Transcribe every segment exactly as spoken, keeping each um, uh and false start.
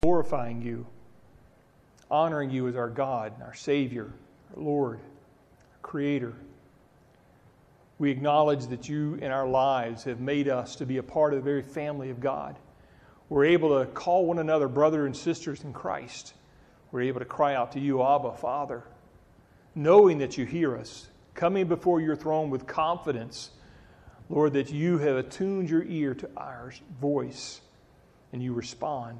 glorifying you, honoring you as our God, our Savior, our Lord, our Creator. We acknowledge that you in our lives have made us to be a part of the very family of God. We're able to call one another brother and sisters in Christ. We're able to cry out to you, Abba, Father, knowing that you hear us, coming before your throne with confidence, Lord, that you have attuned your ear to our voice and you respond.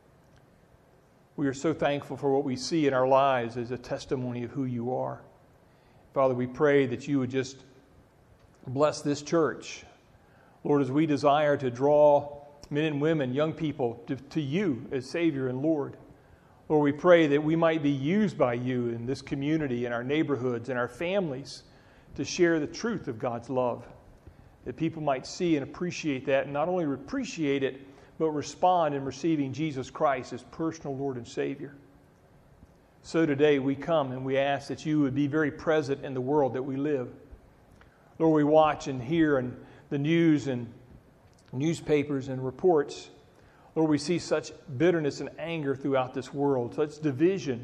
We are so thankful for what we see in our lives as a testimony of who you are. Father, we pray that you would just bless this church. Lord, as we desire to draw men and women, young people, to, to you as Savior and Lord. Lord, we pray that we might be used by you in this community, in our neighborhoods, in our families, to share the truth of God's love. That people might see and appreciate that, and not only appreciate it, but respond in receiving Jesus Christ as personal Lord and Savior. So today we come and we ask that you would be very present in the world that we live. Lord, we watch and hear in the news and newspapers and reports. Lord, we see such bitterness and anger throughout this world, such division.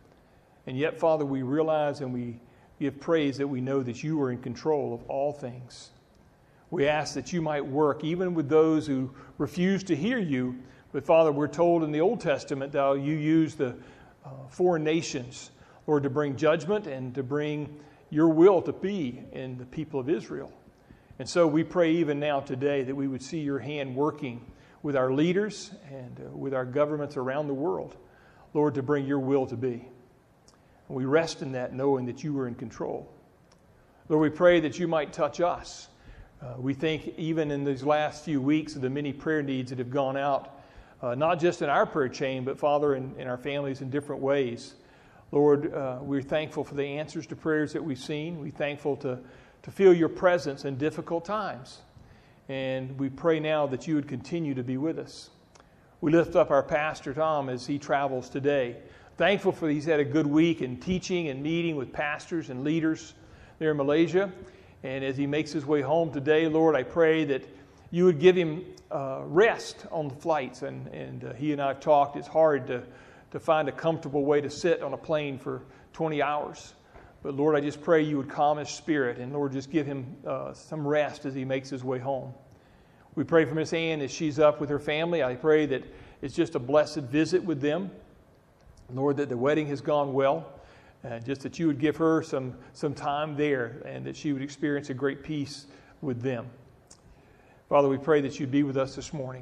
And yet, Father, we realize and we give praise that we know that you are in control of all things. We ask that you might work even with those who refuse to hear you. But Father, we're told in the Old Testament that you use the uh, foreign nations, Lord, to bring judgment and to bring your will to be in the people of Israel. And so we pray even now today that we would see your hand working with our leaders and uh, with our governments around the world, Lord, to bring your will to be. And we rest in that knowing that you are in control. Lord, we pray that you might touch us. Uh, we think even in these last few weeks of the many prayer needs that have gone out, uh, not just in our prayer chain, but Father, in, in our families in different ways. Lord, uh, we're thankful for the answers to prayers that we've seen. We're thankful to, to feel your presence in difficult times. And we pray now that you would continue to be with us. We lift up our pastor, Tom, as he travels today. Thankful for he's had a good week in teaching and meeting with pastors and leaders there in Malaysia. And as he makes his way home today, Lord, I pray that you would give him uh, rest on the flights. And, and uh, he and I have talked. It's hard to, to find a comfortable way to sit on a plane for twenty hours. But Lord, I just pray you would calm his spirit. And Lord, just give him uh, some rest as he makes his way home. We pray for Miss Ann as she's up with her family. I pray that it's just a blessed visit with them. Lord, that the wedding has gone well. Uh, just that you would give her some, some time there and that she would experience a great peace with them. Father, we pray that you'd be with us this morning.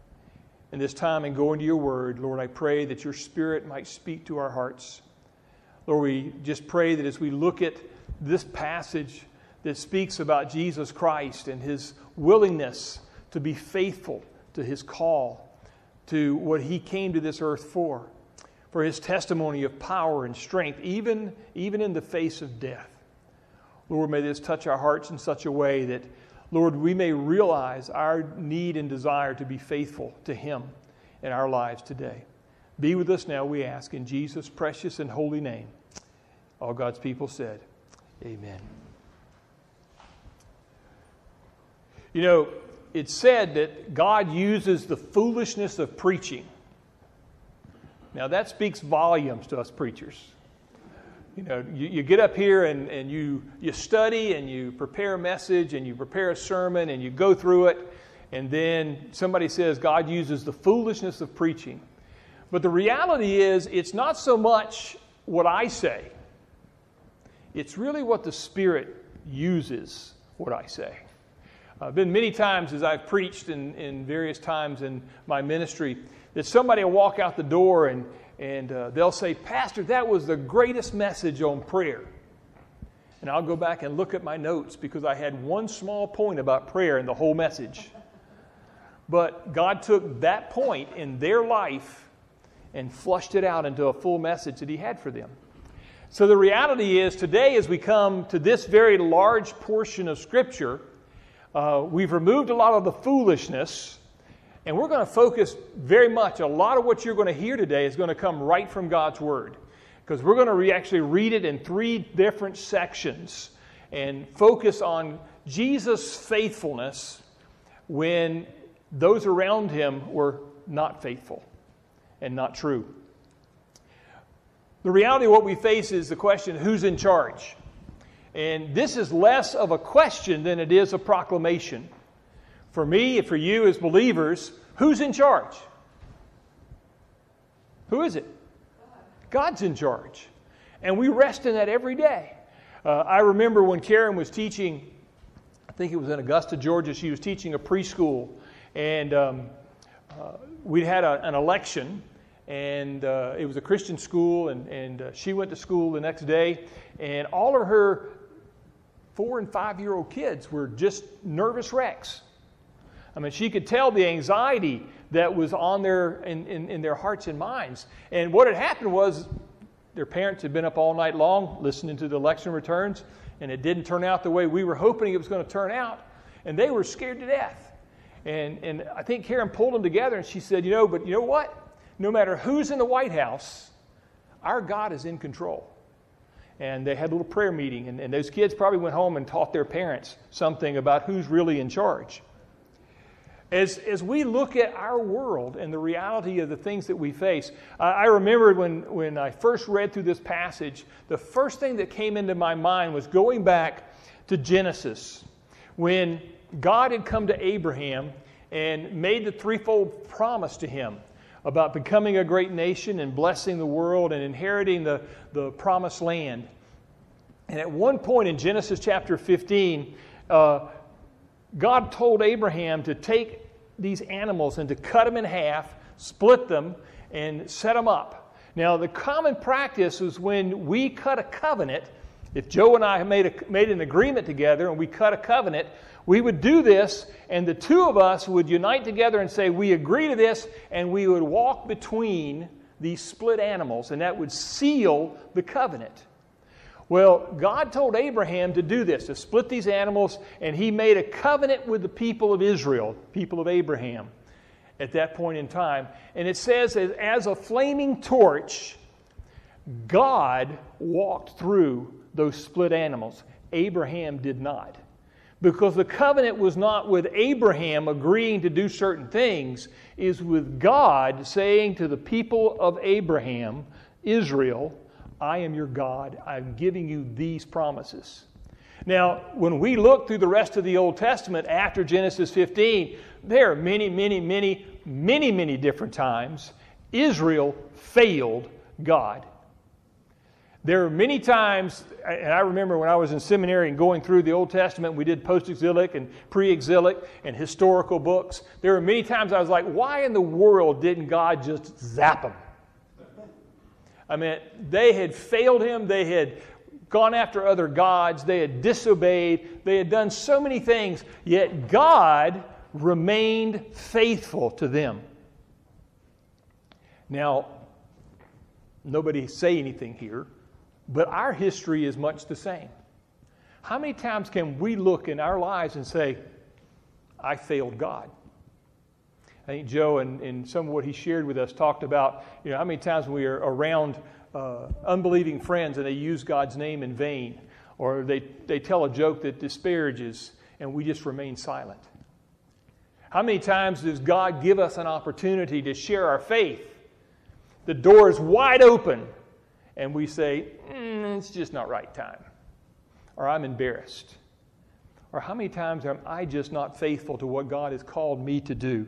In this time and going to your word, Lord, I pray that your Spirit might speak to our hearts. Lord, we just pray that as we look at this passage that speaks about Jesus Christ and his willingness to be faithful to his call, to what he came to this earth for, for his testimony of power and strength, even, even in the face of death. Lord, may this touch our hearts in such a way that, Lord, we may realize our need and desire to be faithful to him in our lives today. Be with us now, we ask, in Jesus' precious and holy name. All God's people said, amen. You know, it's said that God uses the foolishness of preaching. Now, that speaks volumes to us preachers. You know, you, you get up here and, and you, you study and you prepare a message and you prepare a sermon and you go through it, and then somebody says God uses the foolishness of preaching. But the reality is, it's not so much what I say. It's really what the Spirit uses what I say. I've uh, been many times as I've preached in, in various times in my ministry that somebody will walk out the door and, and uh, they'll say, Pastor, that was the greatest message on prayer. And I'll go back and look at my notes because I had one small point about prayer in the whole message. But God took that point in their life and flushed it out into a full message that he had for them. So the reality is today as we come to this very large portion of Scripture, uh, we've removed a lot of the foolishness. And we're going to focus very much, a lot of what you're going to hear today is going to come right from God's Word. Because we're going to re- actually read it in three different sections and focus on Jesus' faithfulness when those around him were not faithful. and not true. The reality of what we face is the question, who's in charge? And this is less of a question than it is a proclamation. For me and for you as believers, who's in charge? Who is it? God's in charge. And we rest in that every day. Uh, I remember when Karen was teaching, I think it was in Augusta, Georgia, she was teaching a preschool. And um, uh, we'd had a, an election. And uh, it was a Christian school. And, and uh, she went to school the next day. And all of her four and five-year-old kids were just nervous wrecks. I mean, she could tell the anxiety that was on their in, in, in their hearts and minds. And what had happened was their parents had been up all night long listening to the election returns, and it didn't turn out the way we were hoping it was going to turn out. And they were scared to death. And, and I think Karen pulled them together, and she said, you know, but you know what? No matter who's in the White House, our God is in control. And they had a little prayer meeting, and, and those kids probably went home and taught their parents something about who's really in charge. As, as we look at our world and the reality of the things that we face, I, I remembered when, when I first read through this passage, the first thing that came into my mind was going back to Genesis, when God had come to Abraham and made the threefold promise to him about becoming a great nation and blessing the world and inheriting the, the promised land. And at one point in Genesis chapter fifteen, uh, God told Abraham to take these animals and to cut them in half, split them, and set them up. Now, the common practice is when we cut a covenant, if Joe and I made, a, made an agreement together and we cut a covenant, we would do this, and the two of us would unite together and say, we agree to this, and we would walk between these split animals, and that would seal the covenant. Well, God told Abraham to do this, to split these animals, and he made a covenant with the people of Israel, people of Abraham, at that point in time. And it says, as, as a flaming torch, God walked through those split animals. Abraham did not. Because the covenant was not with Abraham agreeing to do certain things, is with God saying to the people of Abraham, Israel, I am your God. I'm giving you these promises. Now, when we look through the rest of the Old Testament after Genesis fifteen, there are many, many, many, many, many different times Israel failed God. There are many times, and I remember when I was in seminary and going through the Old Testament, we did post-exilic and pre-exilic and historical books. There were many times I was like, why in the world didn't God just zap them? I mean, they had failed him. They had gone after other gods. They had disobeyed. They had done so many things. Yet God remained faithful to them. Now, nobody say anything here, but our history is much the same. How many times can we look in our lives and say, I failed God? I think Joe, in, in some of what he shared with us, talked about, you know, how many times we are around uh, unbelieving friends and they use God's name in vain, or they, they tell a joke that disparages and we just remain silent. How many times does God give us an opportunity to share our faith? The door is wide open and we say, mm, it's just not right time, or I'm embarrassed. Or how many times am I just not faithful to what God has called me to do?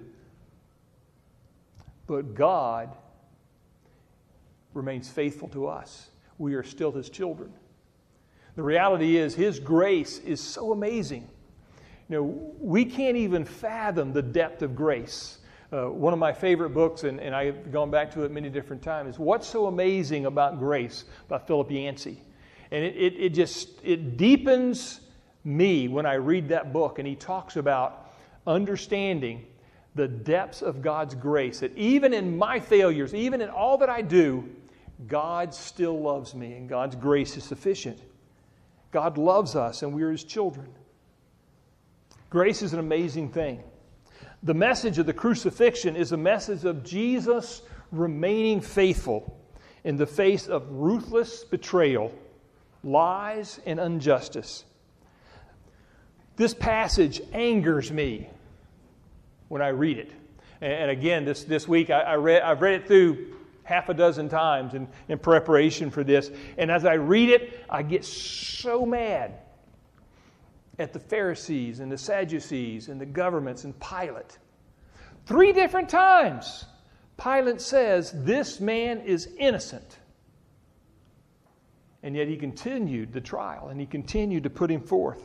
But God remains faithful to us. We are still His children. The reality is His grace is so amazing. You know, we can't even fathom the depth of grace. Uh, one of my favorite books, and, and I've gone back to it many different times, is What's So Amazing About Grace by Philip Yancey. And it, it, it just, it deepens me when I read that book, and he talks about understanding the depths of God's grace, that even in my failures, even in all that I do, God still loves me, and God's grace is sufficient. God loves us, and we are His children. Grace is an amazing thing. The message of the crucifixion is a message of Jesus remaining faithful in the face of ruthless betrayal, lies, and injustice. This passage angers me when I read it. And, and again, this, this week I, I read, I've read it through half a dozen times in, in preparation for this. And as I read it, I get so mad at the Pharisees and the Sadducees and the governments and Pilate. Three different times, Pilate says, this man is innocent. And yet he continued the trial, and he continued to put him forth.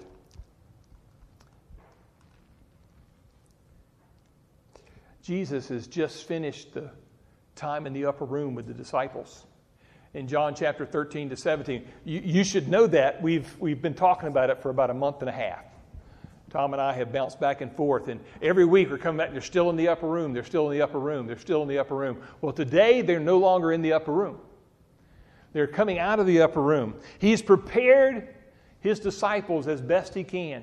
Jesus has just finished the time in the upper room with the disciples. In John chapter thirteen to seventeen. You, you should know that. We've, we've been talking about it for about a month and a half. Tom and I have bounced back and forth, and every week we're coming back, and they're still in the upper room, they're still in the upper room, they're still in the upper room. Well, today they're no longer in the upper room. They're coming out of the upper room. He's prepared his disciples as best he can.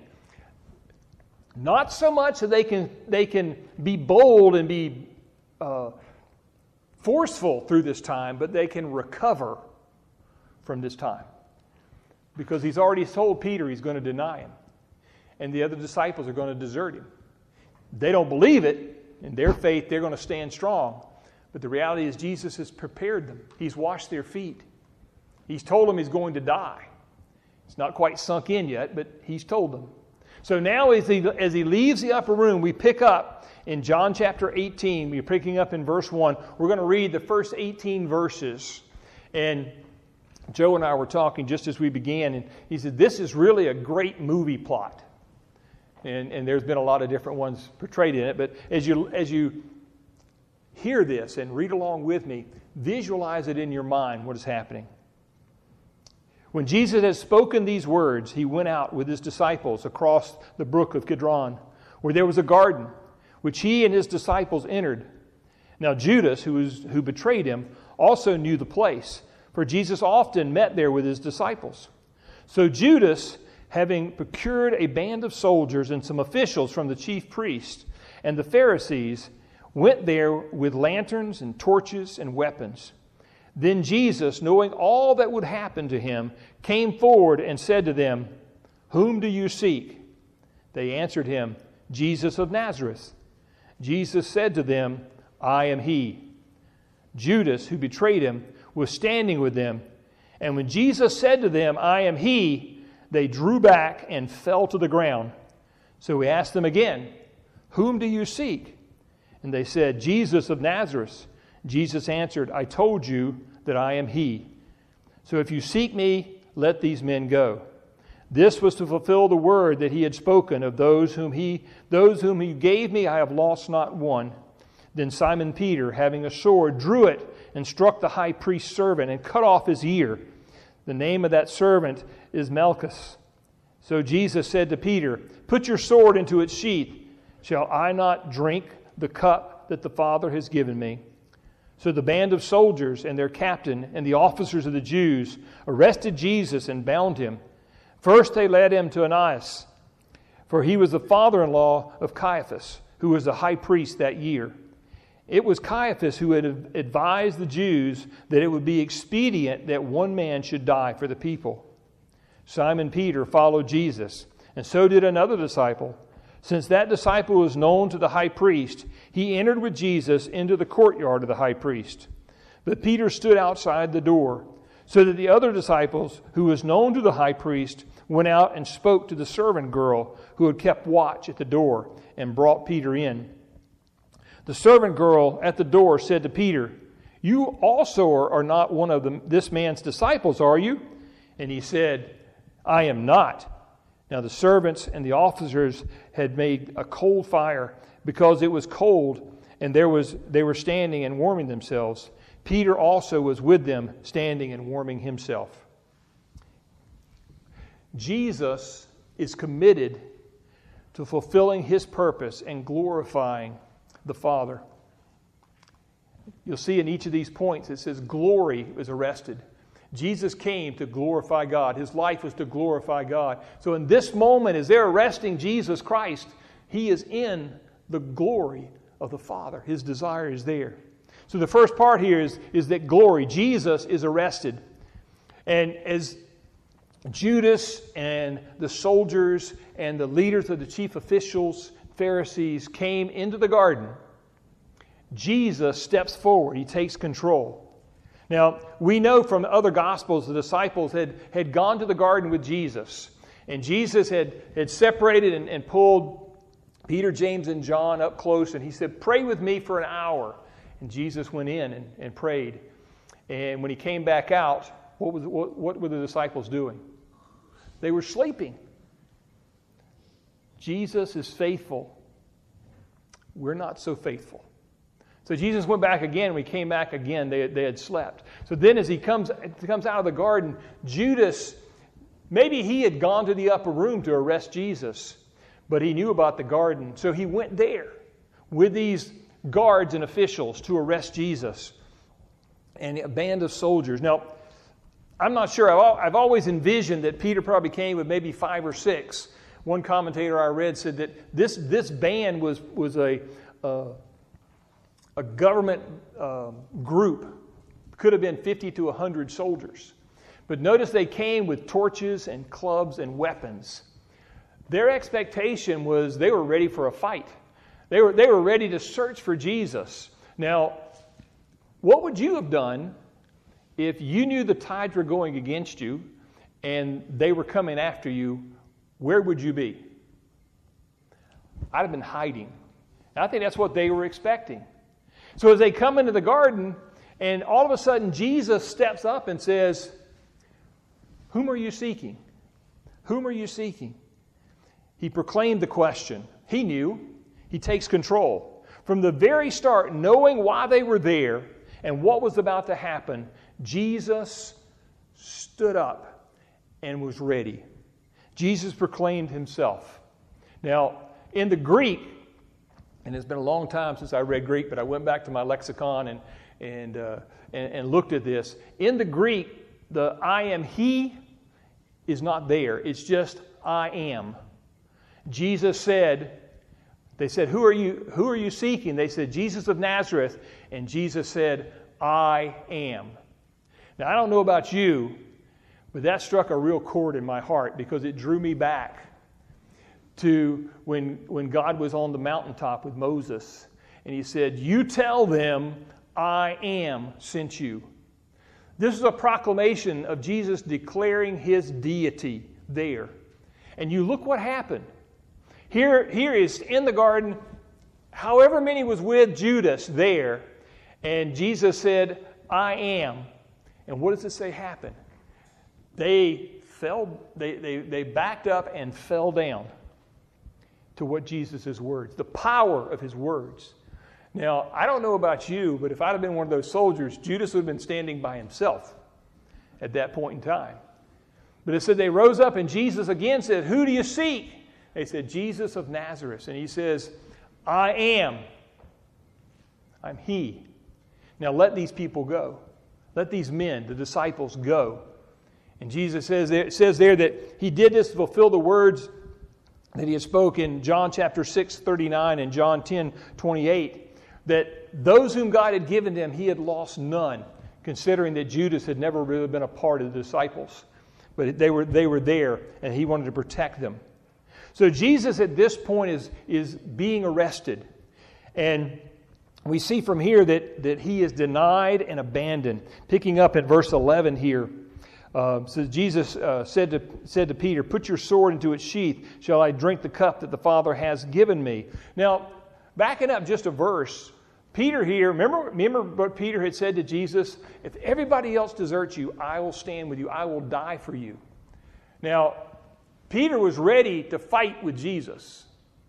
Not so much that they can, they can be bold and be uh, forceful through this time, but they can recover from this time. Because he's already told Peter he's going to deny him. And the other disciples are going to desert him. They don't believe it. In their faith, they're going to stand strong. But the reality is Jesus has prepared them. He's washed their feet. He's told them he's going to die. It's not quite sunk in yet, but he's told them. So now as he, as he leaves the upper room, we pick up in John chapter eighteen. We're picking up in verse one. We're going to read the first eighteen verses. And Joe and I were talking just as we began, and he said, this is really a great movie plot. And, and there's been a lot of different ones portrayed in it. But as you, as you hear this and read along with me, visualize it in your mind what is happening. When Jesus had spoken these words, he went out with his disciples across the brook of Kidron, where there was a garden, which he and his disciples entered. Now Judas, who, was, who betrayed him, also knew the place, for Jesus often met there with his disciples. So Judas, having procured a band of soldiers and some officials from the chief priests and the Pharisees, went there with lanterns and torches and weapons. Then Jesus, knowing all that would happen to him, came forward and said to them, "Whom do you seek?" They answered him, "Jesus of Nazareth." Jesus said to them, "I am he." Judas, who betrayed him, was standing with them. And when Jesus said to them, "I am he," they drew back and fell to the ground. So he asked them again, "Whom do you seek?" And they said, "Jesus of Nazareth." Jesus answered, "I told you that I am he. So if you seek me, let these men go." This was to fulfill the word that he had spoken of those whom he, those whom he gave me, I have lost not one. Then Simon Peter, having a sword, drew it and struck the high priest's servant and cut off his ear. The name of that servant is Malchus. So Jesus said to Peter, "Put your sword into its sheath. Shall I not drink the cup that the Father has given me?" So the band of soldiers and their captain and the officers of the Jews arrested Jesus and bound him. First they led him to Annas, for he was the father-in-law of Caiaphas, who was the high priest that year. It was Caiaphas who had advised the Jews that it would be expedient that one man should die for the people. Simon Peter followed Jesus, and so did another disciple. Since that disciple was known to the high priest, he entered with Jesus into the courtyard of the high priest. But Peter stood outside the door, so that the other disciples, who was known to the high priest, went out and spoke to the servant girl who had kept watch at the door and brought Peter in. The servant girl at the door said to Peter, "You also are not one of the, this man's disciples, are you?" And he said, "I am not." Now the servants and the officers had made a coal fire because it was cold, and there was they were standing and warming themselves. Peter also was with them, standing and warming himself. Jesus is committed to fulfilling his purpose and glorifying the Father. You'll see in each of these points it says glory is arrested. Jesus came to glorify God. His life was to glorify God. So in this moment, as they're arresting Jesus Christ, he is in the glory of the Father. His desire is there. So the first part here is, is that glory. Jesus is arrested. And as Judas and the soldiers and the leaders of the chief officials, Pharisees, came into the garden, Jesus steps forward. He takes control. Now, we know from the other Gospels the disciples had, had gone to the garden with Jesus. And Jesus had, had separated and, and pulled Peter, James, and John up close. And he said, pray with me for an hour. And Jesus went in and, and prayed. And when he came back out, what, was, what, what were the disciples doing? They were sleeping. Jesus is faithful. We're not so faithful. So Jesus went back again. When he came back again, they, they had slept. So then as he comes, comes out of the garden, Judas, maybe he had gone to the upper room to arrest Jesus, but he knew about the garden. So he went there with these guards and officials to arrest Jesus and a band of soldiers. Now, I'm not sure. I've always envisioned that Peter probably came with maybe five or six. One commentator I read said that this, this band was, was a... Uh, A government uh, group, could have been fifty to one hundred soldiers. But notice they came with torches and clubs and weapons. Their expectation was they were ready for a fight. They were, they were ready to search for Jesus. Now, what would you have done if you knew the tides were going against you and they were coming after you? Where would you be? I'd have been hiding. And I think that's what they were expecting. So as they come into the garden, and all of a sudden Jesus steps up and says, whom are you seeking? Whom are you seeking? He proclaimed the question. He knew. He takes control. From the very start, knowing why they were there and what was about to happen, Jesus stood up and was ready. Jesus proclaimed himself. Now, in the Greek, and it's been a long time since I read Greek, but I went back to my lexicon and and, uh, and and looked at this. In the Greek, the I am he is not there. It's just I am. Jesus said, they said, who are you, who are you seeking? They said, Jesus of Nazareth. And Jesus said, I am. Now, I don't know about you, but that struck a real chord in my heart because it drew me back to when, when God was on the mountaintop with Moses. And he said, you tell them, I am sent you. This is a proclamation of Jesus declaring his deity there. And you look what happened. Here, here is in the garden, however many was with Judas there. And Jesus said, I am. And what does it say happened? They fell, they, they, they backed up and fell down to what Jesus' words, the power of his words. Now, I don't know about you, but if I'd have been one of those soldiers, Judas would have been standing by himself at that point in time. But it said they rose up and Jesus again said, who do you seek? They said, Jesus of Nazareth. And he says, I am. I'm he. Now let these people go. Let these men, the disciples, go. And Jesus says, it says there that he did this to fulfill the words that he had spoken in John chapter six, thirty-nine and John ten, twenty-eight, that those whom God had given them, he had lost none, considering that Judas had never really been a part of the disciples. But they were, they were there, and he wanted to protect them. So Jesus at this point is, is being arrested. And we see from here that, that he is denied and abandoned. Picking up at verse eleven here. Uh, so Jesus uh, said to said to Peter, put your sword into its sheath. Shall I drink the cup that the Father has given me? Now, backing up just a verse, Peter here, remember, remember what Peter had said to Jesus? If everybody else deserts you, I will stand with you. I will die for you. Now, Peter was ready to fight with Jesus.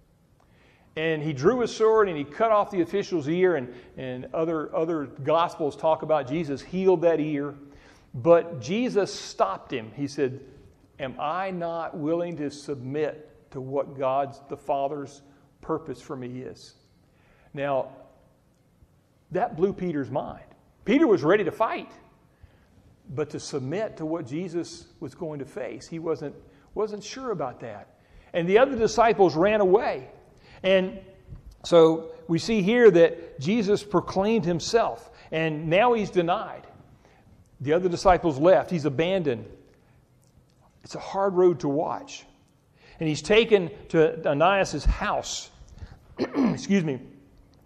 And he drew his sword and he cut off the official's ear. And, and other, other Gospels talk about Jesus healed that ear. But Jesus stopped him. He said, am I not willing to submit to what God's, the Father's purpose for me is? Now, that blew Peter's mind. Peter was ready to fight. But to submit to what Jesus was going to face, he wasn't, wasn't sure about that. And the other disciples ran away. And so we see here that Jesus proclaimed himself. And now he's denied. The other disciples left. He's abandoned. It's a hard road to watch. And he's taken to Ananias' house. Excuse me.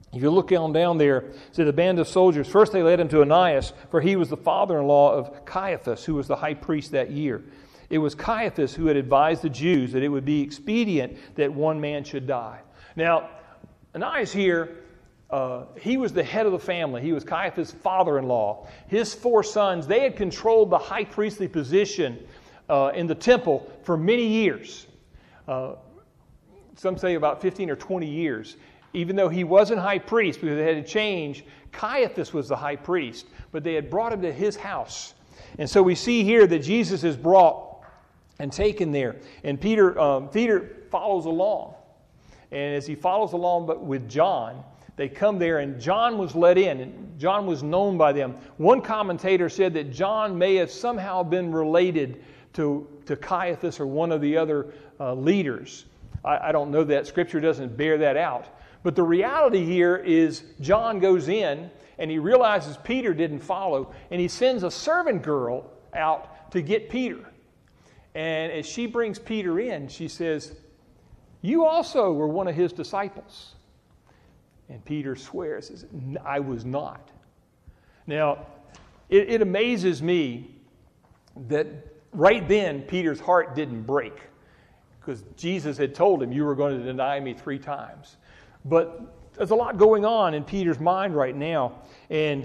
If you look on down there, it said the band of soldiers, first they led him to Ananias, for he was the father-in-law of Caiaphas, who was the high priest that year. It was Caiaphas who had advised the Jews that it would be expedient that one man should die. Now, Ananias here, uh, he was the head of the family. He was Caiaphas' father-in-law. His four sons, they had controlled the high priestly position uh, in the temple for many years. Uh, some say about fifteen or twenty years. Even though he wasn't high priest, because it had changed, Caiaphas was the high priest, but they had brought him to his house. And so we see here that Jesus is brought and taken there. And Peter, um, Peter follows along. And as he follows along but with John, they come there, and John was let in, and John was known by them. One commentator said that John may have somehow been related to, to Caiaphas or one of the other uh, leaders. I, I don't know that. Scripture doesn't bear that out. But the reality here is John goes in and he realizes Peter didn't follow, and he sends a servant girl out to get Peter. And as she brings Peter in, she says, "You also were one of his disciples." And Peter swears, says, "I was not." Now, it, it amazes me that right then Peter's heart didn't break, because Jesus had told him, "You were going to deny me three times." But there's a lot going on in Peter's mind right now, and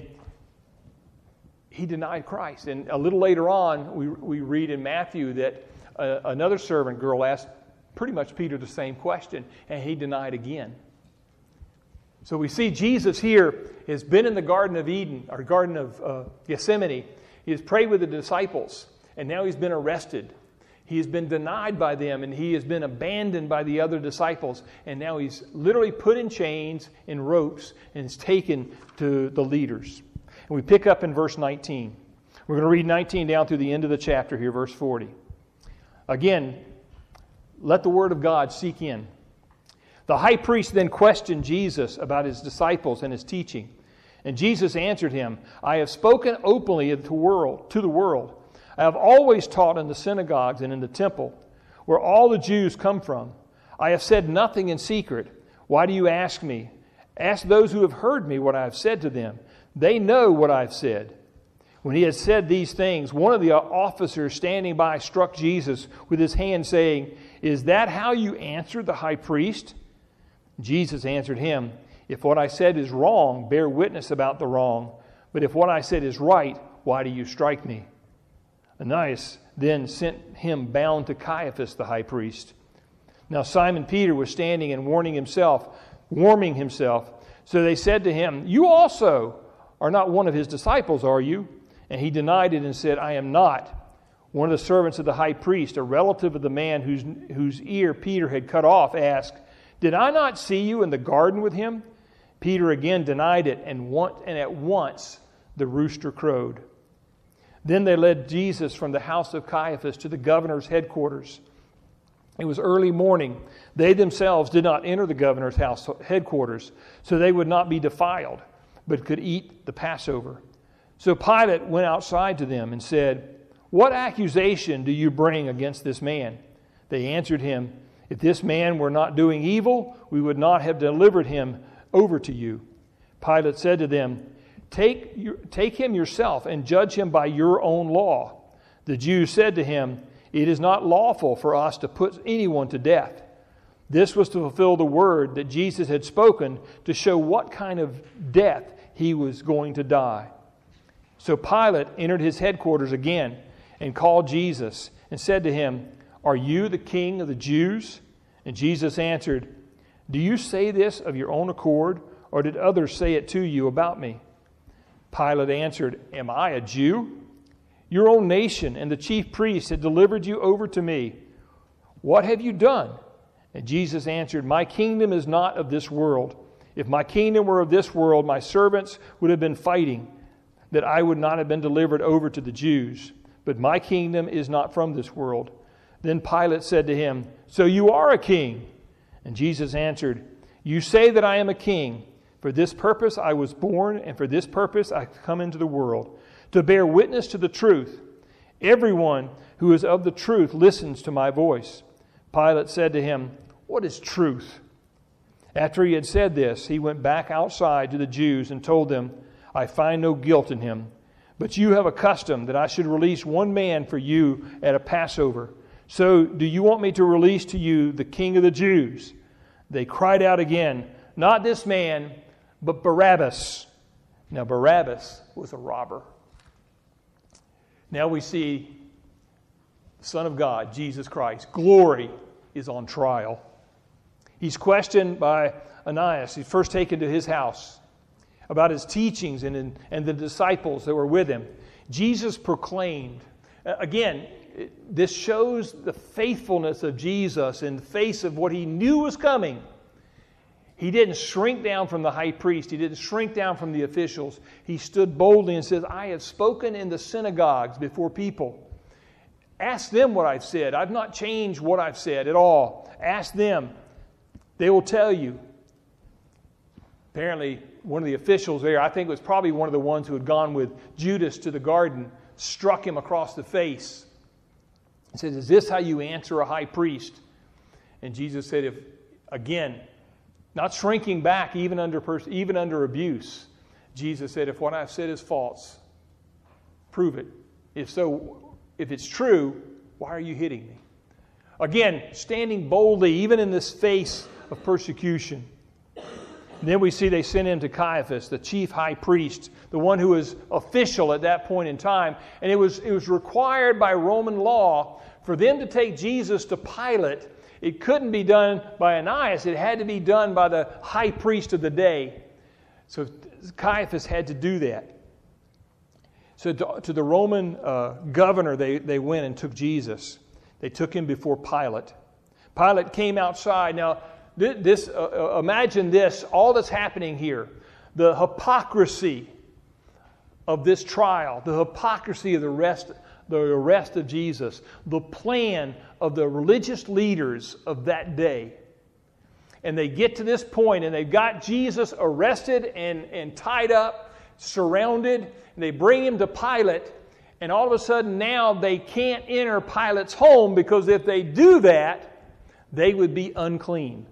he denied Christ. And a little later on, we, we read in Matthew that uh, another servant girl asked pretty much Peter the same question, and he denied again. So we see Jesus here has been in the Garden of Eden, or Garden of uh, Gethsemane. He has prayed with the disciples, and now he's been arrested. He has been denied by them, and he has been abandoned by the other disciples. And now he's literally put in chains and ropes and is taken to the leaders. And we pick up in verse nineteen. We're going to read nineteen down through the end of the chapter here, verse forty. Again, let the word of God seek in. The high priest then questioned Jesus about his disciples and his teaching. And Jesus answered him, "I have spoken openly to the world, to the world. I have always taught in the synagogues and in the temple, where all the Jews come from. I have said nothing in secret. Why do you ask me? Ask those who have heard me what I have said to them. They know what I have said." When he had said these things, one of the officers standing by struck Jesus with his hand, saying, "Is that how you answered the high priest?" Jesus answered him, "If what I said is wrong, bear witness about the wrong. But if what I said is right, why do you strike me?" Ananias then sent him bound to Caiaphas the high priest. Now Simon Peter was standing and warning himself, warming himself. So they said to him, "You also are not one of his disciples, are you?" And he denied it and said, "I am not." One of the servants of the high priest, a relative of the man whose, whose ear Peter had cut off, asked, "Did I not see you in the garden with him?" Peter again denied it, and, one, and at once the rooster crowed. Then they led Jesus from the house of Caiaphas to the governor's headquarters. It was early morning. They themselves did not enter the governor's house headquarters, so they would not be defiled, but could eat the Passover. So Pilate went outside to them and said, "What accusation do you bring against this man?" They answered him, "If this man were not doing evil, we would not have delivered him over to you." Pilate said to them, Take, your, take him yourself and judge him by your own law. The Jews said to him, "It is not lawful for us to put anyone to death." This was to fulfill the word that Jesus had spoken, to show what kind of death he was going to die. So Pilate entered his headquarters again and called Jesus and said to him, "Are you the king of the Jews?" And Jesus answered, "Do you say this of your own accord, or did others say it to you about me?" Pilate answered, "Am I a Jew? Your own nation and the chief priests had delivered you over to me. What have you done?" And Jesus answered, "My kingdom is not of this world. If my kingdom were of this world, my servants would have been fighting, that I would not have been delivered over to the Jews. But my kingdom is not from this world." Then Pilate said to him, "So you are a king?" And Jesus answered, "You say that I am a king. For this purpose I was born, and for this purpose I come into the world, to bear witness to the truth. Everyone who is of the truth listens to my voice." Pilate said to him, "What is truth?" After he had said this, he went back outside to the Jews and told them, I find no guilt in him. But you have a custom that I should release one man for you at a Passover. So do you want me to release to you the King of the Jews? They cried out again, not this man, but Barabbas. Now Barabbas was a robber. Now we see the Son of God, Jesus Christ. Glory is on trial. He's questioned by Ananias. He's first taken to his house about his teachings and, and the disciples that were with him. Jesus proclaimed. Again, this shows the faithfulness of Jesus in the face of what he knew was coming. He didn't shrink down from the high priest. He didn't shrink down from the officials. He stood boldly and says, I have spoken in the synagogues before people. Ask them what I've said. I've not changed what I've said at all. Ask them. They will tell you. Apparently, one of the officials there, I think it was probably one of the ones who had gone with Judas to the garden, struck him across the face. He says, is this how you answer a high priest? And Jesus said, if again, not shrinking back even under, pers- even under abuse, Jesus said, if what I've said is false, prove it. If so, if it's true, why are you hitting me? Again, standing boldly even in this face of persecution. And then we see they sent him to Caiaphas, the chief high priest, the one who was official at that point in time. And it was, it was required by Roman law for them to take Jesus to Pilate. It couldn't be done by Ananias. It had to be done by the high priest of the day. So Caiaphas had to do that. So to, to the Roman uh, governor, they, they went and took Jesus. They took him before Pilate. Pilate came outside. Now, This, uh, imagine this, all that's happening here. The hypocrisy of this trial, the hypocrisy of the arrest, the arrest of Jesus, the plan of the religious leaders of that day. And they get to this point and they've got Jesus arrested and, and tied up, surrounded, and they bring him to Pilate. And all of a sudden now they can't enter Pilate's home because if they do that, they would be unclean.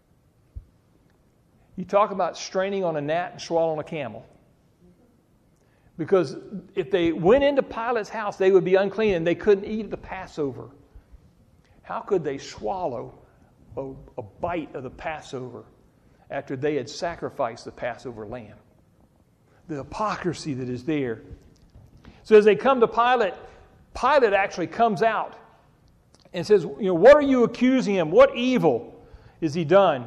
You talk about straining on a gnat and swallowing a camel. Because if they went into Pilate's house, they would be unclean and they couldn't eat the Passover. How could they swallow a, a bite of the Passover after they had sacrificed the Passover lamb? The hypocrisy that is there. So as they come to Pilate, Pilate actually comes out and says, you know, what are you accusing him? What evil is he done?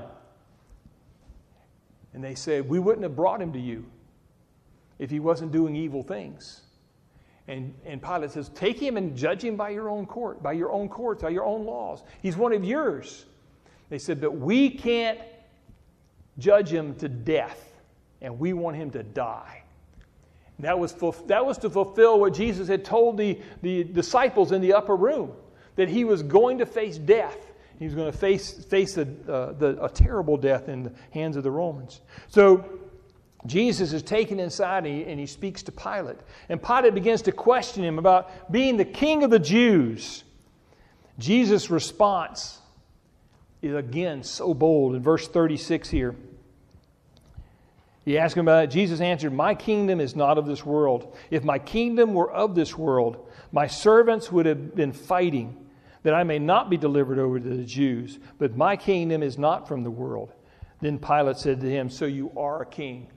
And they said, we wouldn't have brought him to you if he wasn't doing evil things. And, and Pilate says, take him and judge him by your own court, by your own courts, by your own laws. He's one of yours. They said, but we can't judge him to death, and we want him to die. And that was, that was to fulfill what Jesus had told the, the disciples in the upper room, that he was going to face death. He was going to face face a, uh, the, a terrible death in the hands of the Romans. So Jesus is taken inside and he, and he speaks to Pilate. And Pilate begins to question him about being the king of the Jews. Jesus' response is again so bold. In verse thirty-six here, he asked him about it. Jesus answered, my kingdom is not of this world. If my kingdom were of this world, my servants would have been fighting, that I may not be delivered over to the Jews. But my kingdom is not from the world. Then Pilate said to him, so you are a king.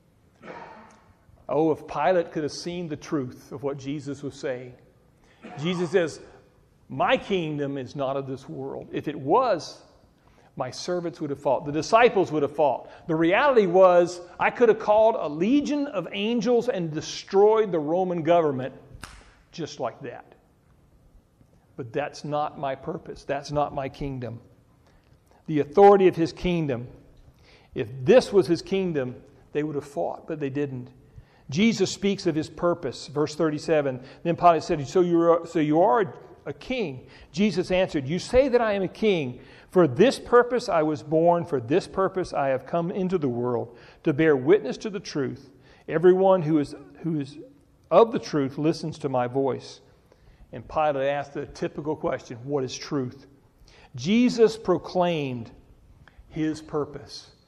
Oh, if Pilate could have seen the truth of what Jesus was saying. Jesus says, my kingdom is not of this world. If it was, my servants would have fought. The disciples would have fought. The reality was, I could have called a legion of angels and destroyed the Roman government just like that. But that's not my purpose. That's not my kingdom. The authority of his kingdom. If this was his kingdom, they would have fought, but they didn't. Jesus speaks of his purpose. Verse thirty-seven. Then Pilate said, so you are, so you are a king. Jesus answered, you say that I am a king. For this purpose I was born. For this purpose I have come into the world, to bear witness to the truth. Everyone who is, who is of the truth listens to my voice. And Pilate asked the typical question, what is truth? Jesus proclaimed his purpose.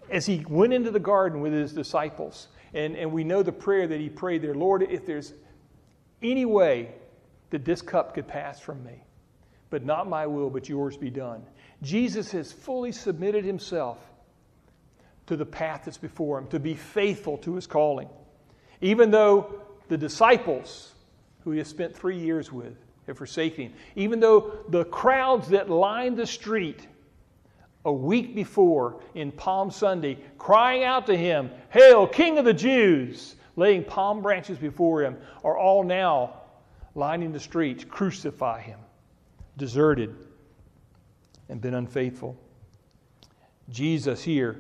as he went into the garden with his disciples, and, and we know the prayer that he prayed there, Lord, if there's any way that this cup could pass from me, but not my will, but yours be done. Jesus has fully submitted himself to the path that's before him, to be faithful to his calling. Even though the disciples, who he has spent three years with, have forsaken him, even though the crowds that lined the street a week before in Palm Sunday, crying out to him, "Hail, King of the Jews," laying palm branches before him, are all now lining the streets, crucify him, deserted and been unfaithful. Jesus here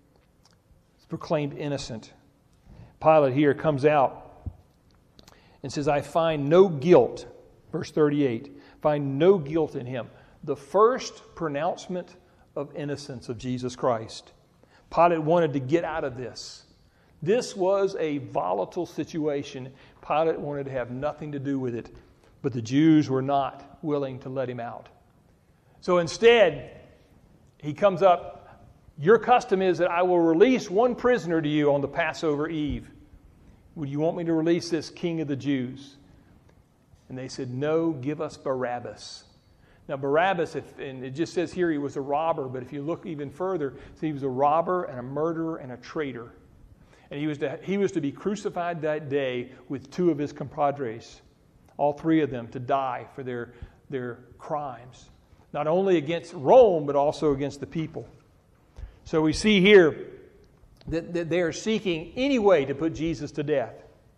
is proclaimed innocent. Pilate here comes out and says, I find no guilt, verse thirty-eight, find no guilt in him. The first pronouncement of innocence of Jesus Christ. Pilate wanted to get out of this. This was a volatile situation. Pilate wanted to have nothing to do with it, but the Jews were not willing to let him out. So instead, he comes up, your custom is that I will release one prisoner to you on the Passover Eve. Would you want me to release this King of the Jews? And they said, no, give us Barabbas. Now Barabbas, if, and it just says here he was a robber, but if you look even further, he was a robber and a murderer and a traitor. And he was to, he was to be crucified that day with two of his compadres, all three of them to die for their, their crimes, not only against Rome, but also against the people. So we see here that, that they are seeking any way to put Jesus to death.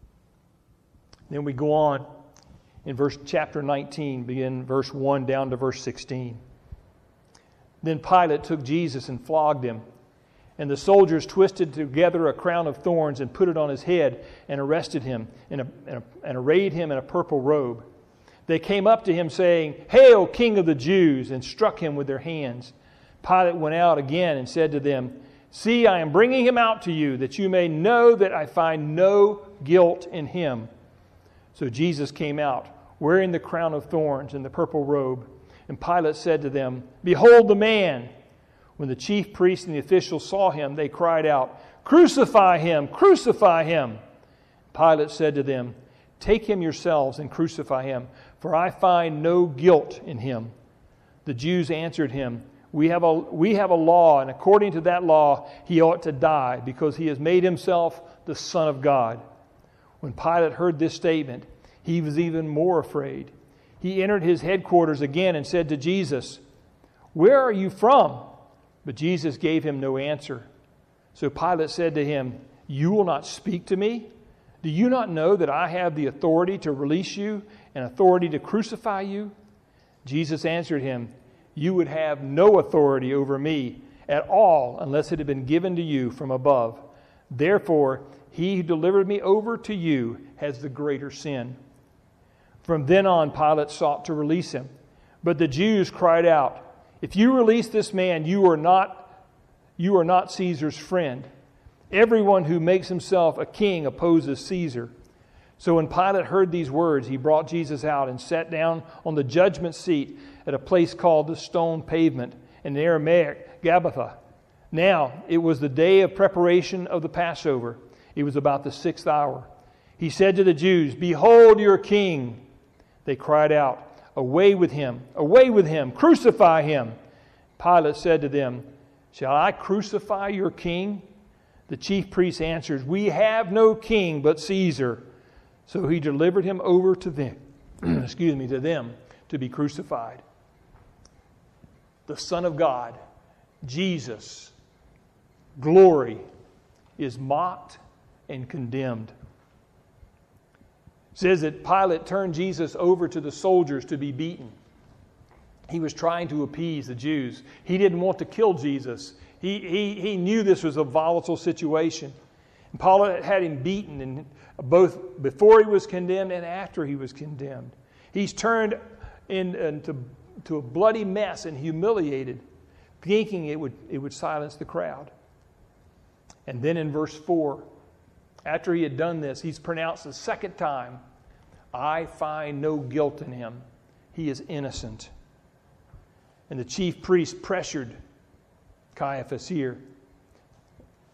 Then we go on in verse chapter nineteen, begin verse one down to verse sixteen. Then Pilate took Jesus and flogged him. And the soldiers twisted together a crown of thorns and put it on his head and arrested him and, and, and arrayed him in a purple robe. They came up to him saying, Hail, King of the Jews, and struck him with their hands. Pilate went out again and said to them, See, I am bringing him out to you, that you may know that I find no guilt in him. So Jesus came out, wearing the crown of thorns and the purple robe. And Pilate said to them, Behold the man! When the chief priests and the officials saw him, they cried out, Crucify him! Crucify him! Pilate said to them, Take him yourselves and crucify him, for I find no guilt in him. The Jews answered him, We have a, we have a law, and according to that law he ought to die, because he has made himself the Son of God. When Pilate heard this statement, he was even more afraid. He entered his headquarters again and said to Jesus, Where are you from? But Jesus gave him no answer. So Pilate said to him, You will not speak to me? Do you not know that I have the authority to release you and authority to crucify you? Jesus answered him, You would have no authority over me at all unless it had been given to you from above. Therefore, he who delivered me over to you has the greater sin. From then on, Pilate sought to release him. But the Jews cried out, If you release this man, you are not, you are not Caesar's friend. Everyone who makes himself a king opposes Caesar. So when Pilate heard these words, he brought Jesus out and sat down on the judgment seat at a place called the Stone Pavement, in Aramaic, Gabbatha. Now it was the day of preparation of the Passover. It was about the sixth hour. He said to the Jews, Behold your king! They cried out, Away with him! Away with him! Crucify him! Pilate said to them, Shall I crucify your king? The chief priests answered, We have no king but Caesar. So he delivered him over to them, excuse me, to them to be crucified. The Son of God, Jesus, glory, is mocked and condemned. It says that Pilate turned Jesus over to the soldiers to be beaten. He was trying to appease the Jews. He didn't want to kill Jesus. He, he, he knew this was a volatile situation. And Pilate had him beaten, and both before he was condemned and after he was condemned. He's turned in, into to a bloody mess and humiliated, thinking it would, it would silence the crowd. And then in verse four, after he had done this, he's pronounced the second time, I find no guilt in him. He is innocent. And the chief priest pressured Caiaphas here.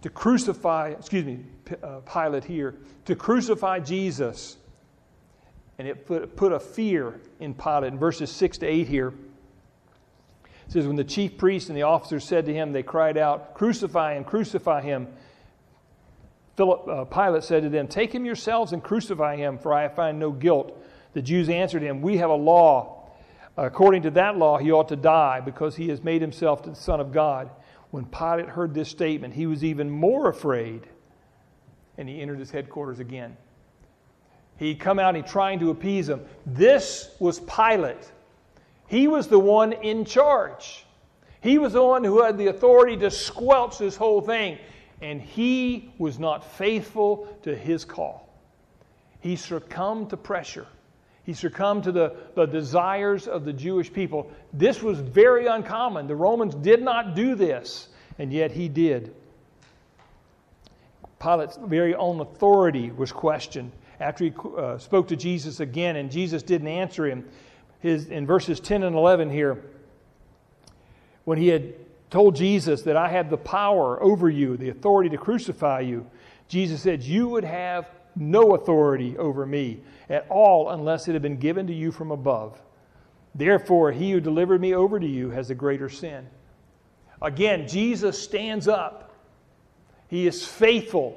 to crucify, excuse me, uh, Pilate here, to crucify Jesus. And it put, put a fear in Pilate. In verses six to eight here, it says, when the chief priests and the officers said to him, they cried out, "Crucify him, crucify him." Philip, uh, Pilate said to them, "Take him yourselves and crucify him, for I find no guilt." The Jews answered him, "We have a law. According to that law, he ought to die, because he has made himself the Son of God." When Pilate heard this statement, he was even more afraid, and he entered his headquarters again. He'd come out and he trying to appease them. This was Pilate. He was the one in charge. He was the one who had the authority to squelch this whole thing. And he was not faithful to his call. He succumbed to pressure. He succumbed to the, the desires of the Jewish people. This was very uncommon. The Romans did not do this, and yet he did. Pilate's very own authority was questioned after he uh, spoke to Jesus again, and Jesus didn't answer him. His, in verses ten and eleven here, when he had told Jesus that I have the power over you, the authority to crucify you, Jesus said, "You would have no authority over me at all unless it had been given to you from above. Therefore, he who delivered me over to you has a greater sin." Again, Jesus stands up. He is faithful.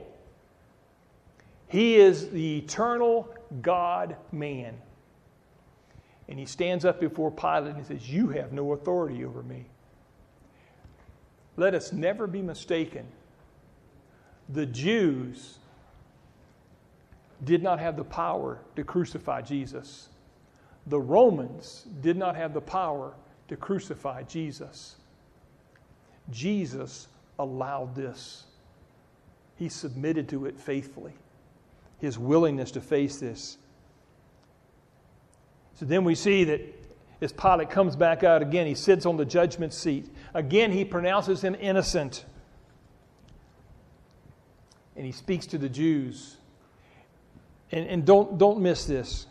He is the eternal God-man. And he stands up before Pilate and he says, "You have no authority over me." Let us never be mistaken. The Jews did not have the power to crucify Jesus. The Romans did not have the power to crucify Jesus. Jesus allowed this. He submitted to it faithfully. His willingness to face this. So then we see that as Pilate comes back out again, he sits on the judgment seat. Again, he pronounces him innocent. And he speaks to the Jews. And, and don't, don't miss this.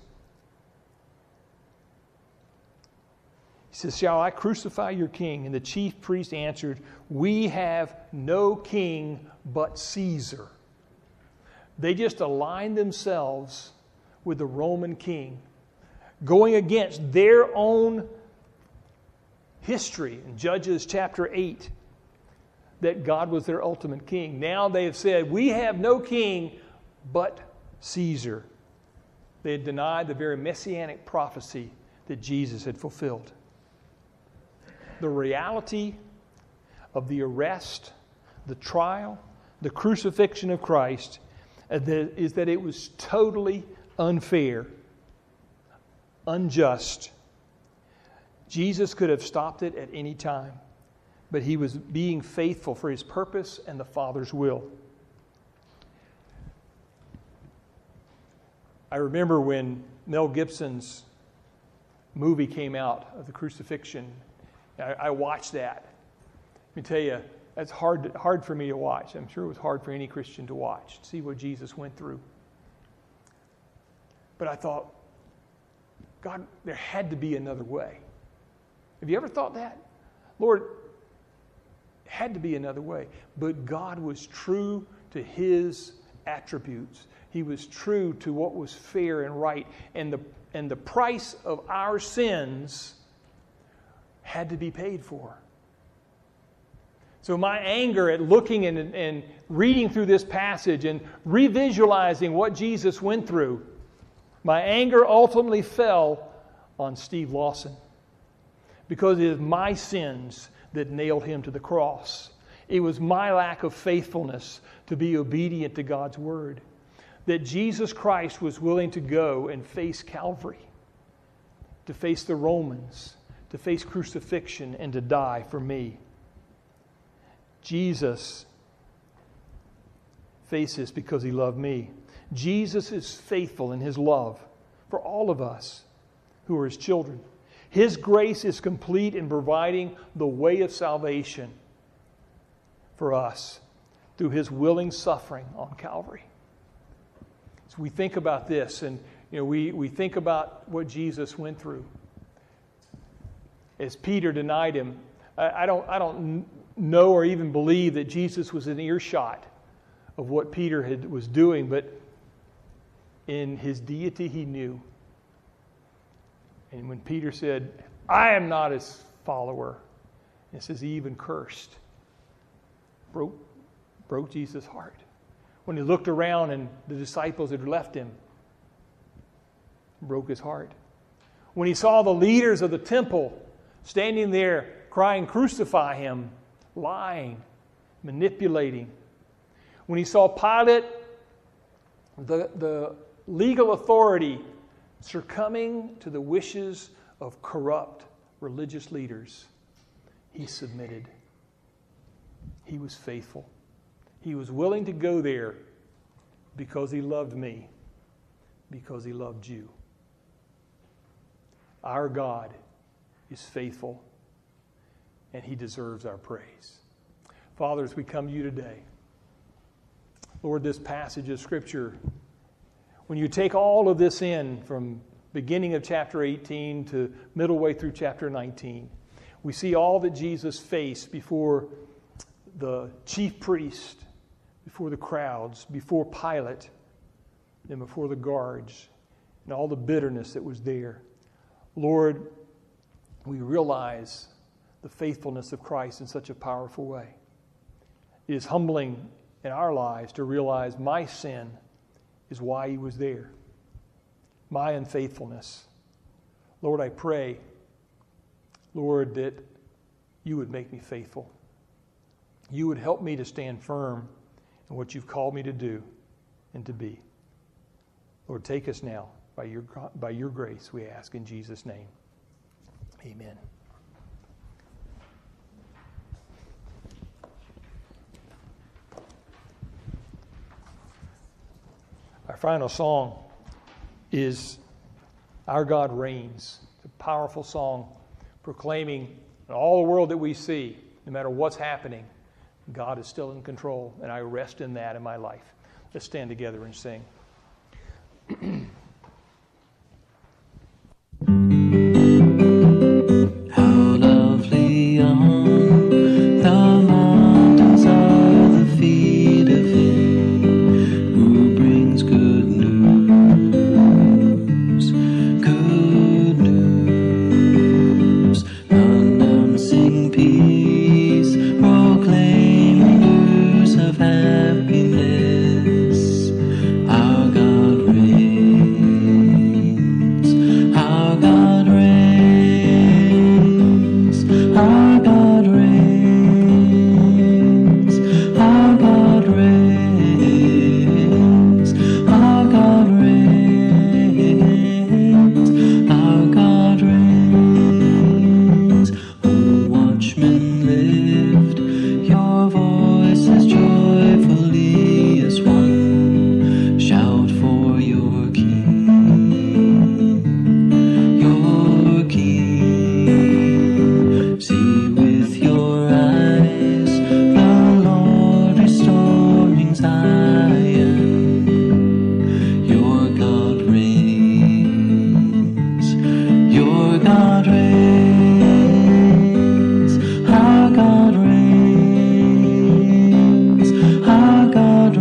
He says, "Shall I crucify your king?" And the chief priest answered, "We have no king but Caesar." They just aligned themselves with the Roman king, going against their own history in Judges chapter eight, that God was their ultimate king. Now they have said, "We have no king but Caesar." They had denied the very messianic prophecy that Jesus had fulfilled. The reality of the arrest, the trial, the crucifixion of Christ is that it was totally unfair, unjust. Jesus could have stopped it at any time, but he was being faithful for his purpose and the Father's will. I remember when Mel Gibson's movie came out of the crucifixion. I, I watched that. Let me tell you, that's hard, hard for me to watch. I'm sure it was hard for any Christian to watch, to see what Jesus went through. But I thought, God, there had to be another way. Have you ever thought that? Lord, it had to be another way. But God was true to his attributes. He was true to what was fair and right. And the, and the price of our sins had to be paid for. So my anger at looking and, and reading through this passage and revisualizing what Jesus went through, my anger ultimately fell on Steve Lawson, because it is my sins that nailed him to the cross. It was my lack of faithfulness to be obedient to God's word, that Jesus Christ was willing to go and face Calvary, to face the Romans, to face crucifixion, and to die for me. Jesus faced this because he loved me. Jesus is faithful in his love for all of us who are his children. His grace is complete in providing the way of salvation for us through his willing suffering on Calvary. So we think about this, and you know, we, we think about what Jesus went through. As Peter denied him, I, I don't I don't know or even believe that Jesus was in earshot of what Peter had, was doing, but in his deity he knew. And when Peter said, I am not his follower, it says he even cursed, broke, broke Jesus' heart. When he looked around and the disciples had left him, broke his heart. When he saw the leaders of the temple standing there crying, crucify him, lying, manipulating. When he saw Pilate, the, the legal authority, succumbing to the wishes of corrupt religious leaders, he submitted. He was faithful. He was willing to go there because he loved me, because he loved you. Our God is faithful, and he deserves our praise. Father, as we come to you today, Lord, this passage of Scripture, when you take all of this in from beginning of chapter eighteen to middle way through chapter nineteen, we see all that Jesus faced before the chief priest, before the crowds, before Pilate, and before the guards, and all the bitterness that was there. Lord, we realize the faithfulness of Christ in such a powerful way. It is humbling in our lives to realize my sin is why he was there. My unfaithfulness. Lord, I pray, Lord, that you would make me faithful. You would help me to stand firm in what you've called me to do and to be. Lord, take us now by your, by your grace, we ask in Jesus' name. Amen. Our final song is Our God Reigns. It's a powerful song proclaiming in all the world that we see, no matter what's happening, God is still in control, and I rest in that in my life. Let's stand together and sing. How lovely on the mountains are the feet of him who brings good news, good news, announcing peace, proclaiming news of happiness. Our God reigns, our God reigns, our God reigns, our God reigns, our God reigns, our God reigns. O watchmen, lift your voices joyfully as one. Shout for your King, your King. See with your eyes the Lord restoring Zion. Your God reigns, your God reigns, our God reigns, our God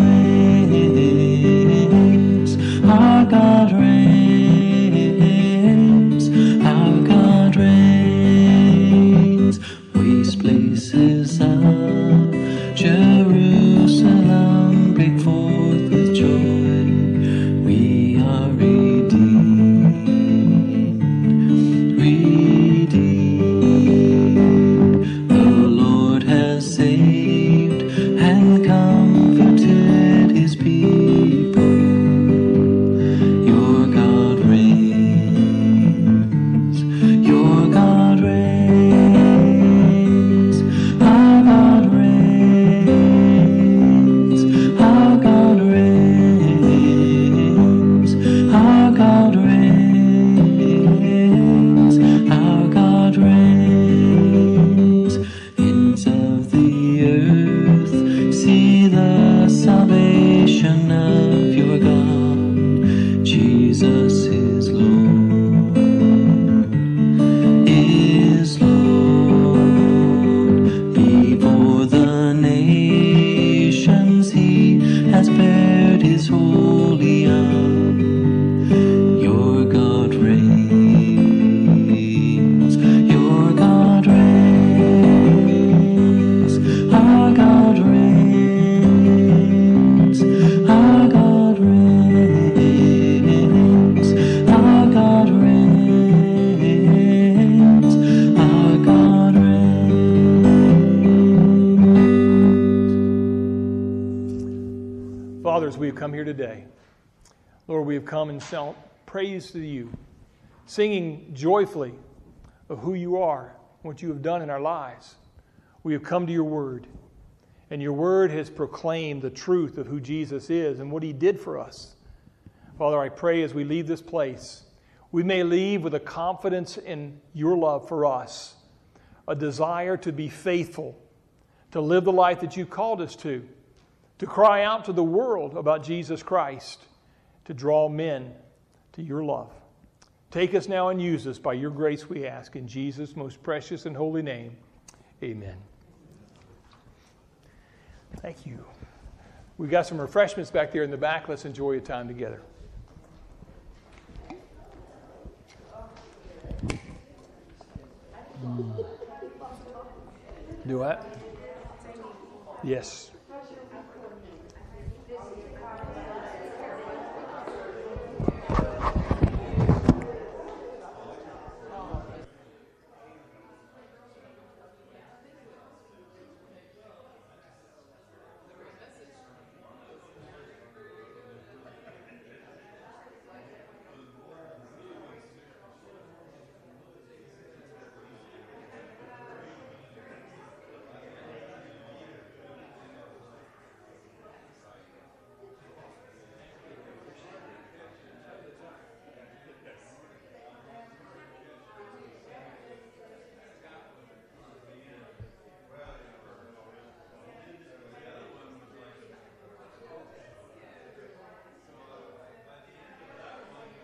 reigns, our God reigns, our God reigns. Waste places of Jerusalem break forth with joy. We are redeemed, redeemed. The Lord has saved and comforted his people. Your God reigns, your God reigns, our God reigns, our God reigns, our God reigns, our God reigns. Ends of the earth, see the salvation of your God. Jesus is Lord, is Lord. Be bold come here today. Lord, we have come and sung praise to you, singing joyfully of who you are, what you have done in our lives. We have come to your word, and your word has proclaimed the truth of who Jesus is and what he did for us. Father, I pray as we leave this place, we may leave with a confidence in your love for us, a desire to be faithful, to live the life that you called us to, to cry out to the world about Jesus Christ, to draw men to your love. Take us now and use us by your grace, we ask. In Jesus' most precious and holy name, amen. Thank you. We've got some refreshments back there in the back. Let's enjoy a time together. Do what? Yes.